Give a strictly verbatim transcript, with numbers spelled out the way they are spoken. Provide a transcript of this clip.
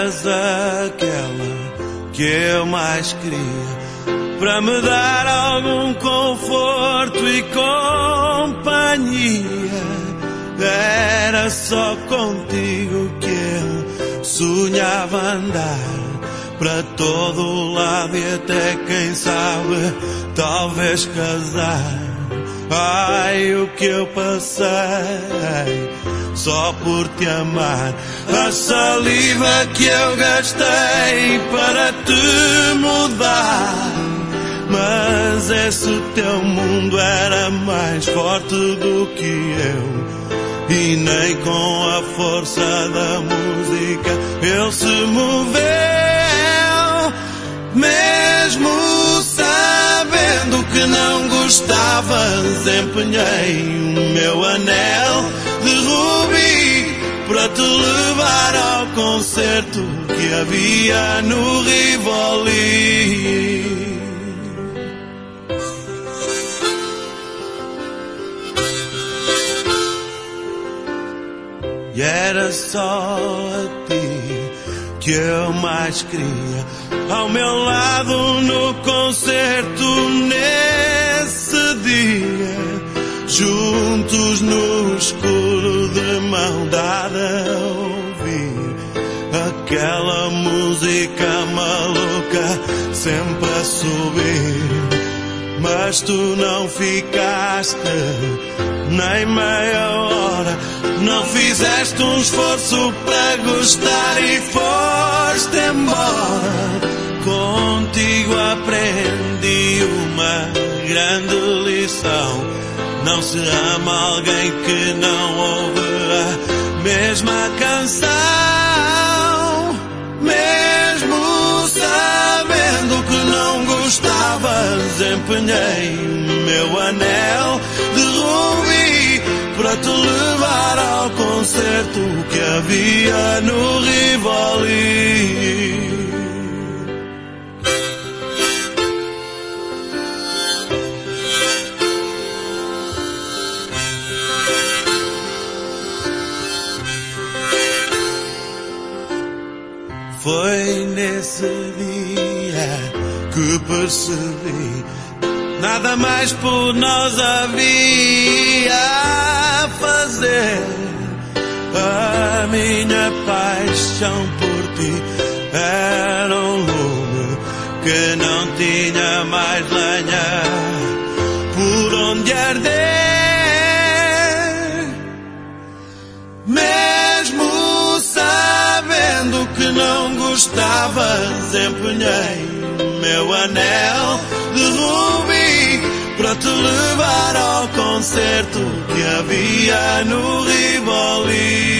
Eras aquela que eu mais queria, para me dar algum conforto e companhia. Era só contigo que eu sonhava andar para todo o lado e até, quem sabe, talvez casar. Ai, o que eu passei só por te amar, a saliva que eu gastei para te mudar. Mas esse teu mundo era mais forte do que eu, e nem com a força da música ele se moveu. Mesmo sabendo que não gostavas, empenhei o meu anel de rubi para te levar ao concerto que havia no Rivoli. E era só a ti que eu mais queria, ao meu lado no concerto nesse dia, juntos no escuro de mão dada a ouvir aquela música maluca sempre a subir. Mas tu não ficaste nem meia hora, não fizeste um esforço para gostar e foste embora. Contigo aprendi uma grande lição: não se ama alguém que não ouve a mesma canção. Mesmo sabendo que não gostavas, empenhei o meu anel de rubi para te levar ao concerto que havia no Rivoli. Foi nesse dia que percebi nada mais por nós havia a fazer. A minha paixão por ti era um lume que não tinha mais lenha por onde arder. Mesmo sabendo que não gostavas, empenhei o meu anel de rubi para te levar ao concerto que havia no Rivoli.